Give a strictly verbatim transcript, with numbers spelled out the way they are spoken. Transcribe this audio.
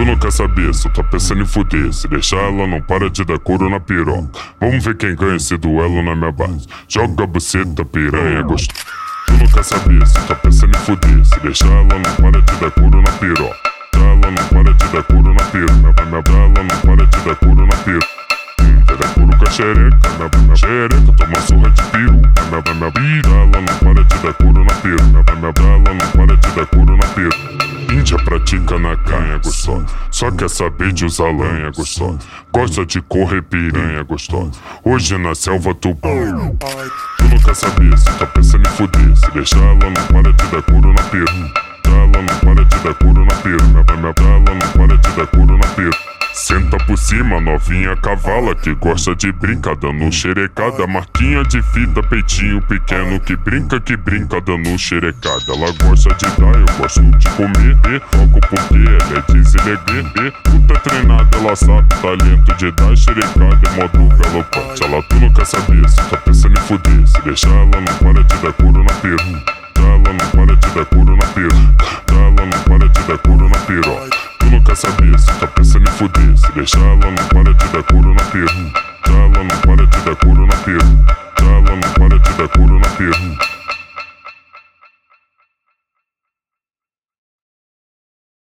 Tu não quer saber, só tá pensando em fuder. Se deixar ela não para de dar couro na piroca. Vamos ver quem ganha esse duelo na minha base. Joga a buceta, piranha, gostosa. Tu não quer saber, só tá pensando em fuder. Se deixar ela não para de dar couro na piroca. Ela não para de dar couro na piroca. Ela não para de dar couro na piroca. Pega couro com a xereca, minha, minha xereca toma surra de peru. Minha, minha, minha pira, ela não para de dar couro na piru. Minha, minha, ela não para de dar couro na piru. Índia pratica na canha gostosa, só quer saber de usar lanha gostosa. Gosta de correr piranha gostosa, hoje na selva tu bom. Tu não quer saber, se tá pensando em fuder. Se deixar ela não para de dar couro na piru. Ela não para de dar couro na piru. Minha, minha, ela não para de dar couro na piru. Senta por cima, novinha cavala, que gosta de brincar, dando xerecada. Marquinha de fita, peitinho pequeno, que brinca, que brinca, dando xerecada. Ela gosta de dar, eu gosto de comer. E foco porque ela é deselegante. Puta treinada, ela sabe o talento de dar xerecada. É modo galopante, ela tu não quer saber, se tá pensando em fuder. Se deixar ela não para de dar couro na peru. Ela não para de dar couro na peru. Ela não para de dar couro na piroca. Tu não quer saber, se tá pensando em fuder. Se deixar ela não para de dar couro na peru. Ela não para de dar couro na peru.